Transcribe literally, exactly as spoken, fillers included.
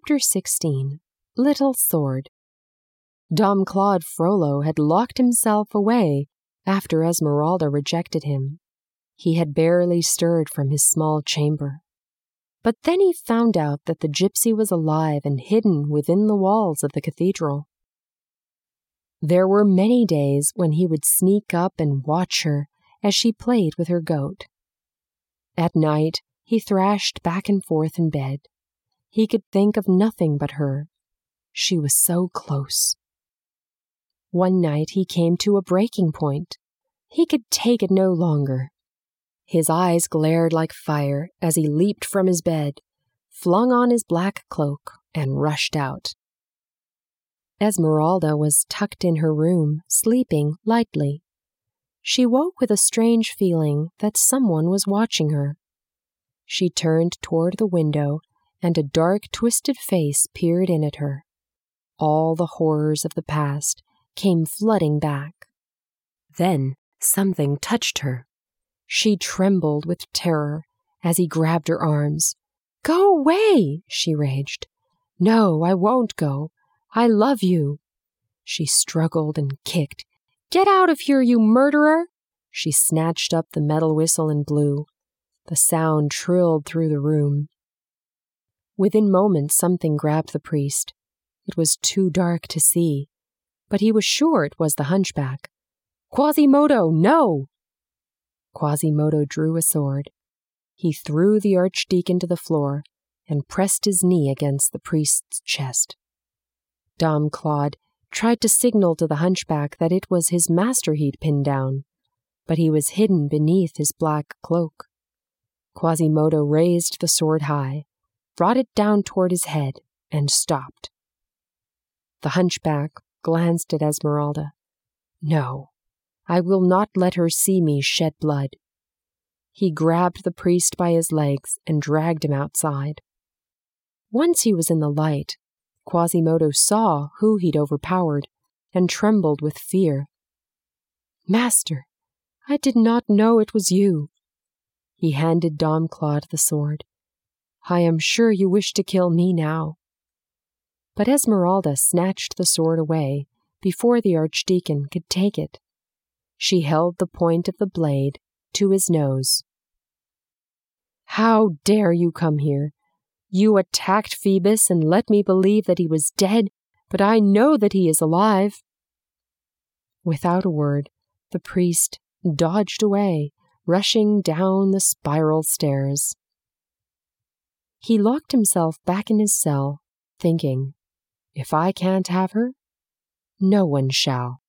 Chapter sixteen. Little Sword. Dom Claude Frollo had locked himself away after Esmeralda rejected him. He had barely stirred from his small chamber. But then he found out that the gypsy was alive and hidden within the walls of the cathedral. There were many days when he would sneak up and watch her as she played with her goat. At night, he thrashed back and forth in bed. He could think of nothing but her. She was so close. One night he came to a breaking point. He could take it no longer. His eyes glared like fire as he leaped from his bed, flung on his black cloak, and rushed out. Esmeralda was tucked in her room, sleeping lightly. She woke with a strange feeling that someone was watching her. She turned toward the window, and a dark, twisted face peered in at her. All the horrors of the past came flooding back. Then something touched her. She trembled with terror as he grabbed her arms. "Go away!" she raged. "No, I won't go. I love you." She struggled and kicked. "Get out of here, you murderer!" She snatched up the metal whistle and blew. The sound trilled through the room. Within moments, something grabbed the priest. It was too dark to see, but he was sure it was the hunchback. "Quasimodo, no!" Quasimodo drew a sword. He threw the archdeacon to the floor and pressed his knee against the priest's chest. Dom Claude tried to signal to the hunchback that it was his master he'd pinned down, but he was hidden beneath his black cloak. Quasimodo raised the sword high, brought it down toward his head, and stopped. The hunchback glanced at Esmeralda. "No, I will not let her see me shed blood." He grabbed the priest by his legs and dragged him outside. Once he was in the light, Quasimodo saw who he'd overpowered and trembled with fear. "Master, I did not know it was you." He handed Dom Claude the sword. "I am sure you wish to kill me now." But Esmeralda snatched the sword away before the archdeacon could take it. She held the point of the blade to his nose. "How dare you come here? You attacked Phoebus and let me believe that he was dead, but I know that he is alive." Without a word, the priest dodged away, rushing down the spiral stairs. He locked himself back in his cell, thinking, "If I can't have her, no one shall."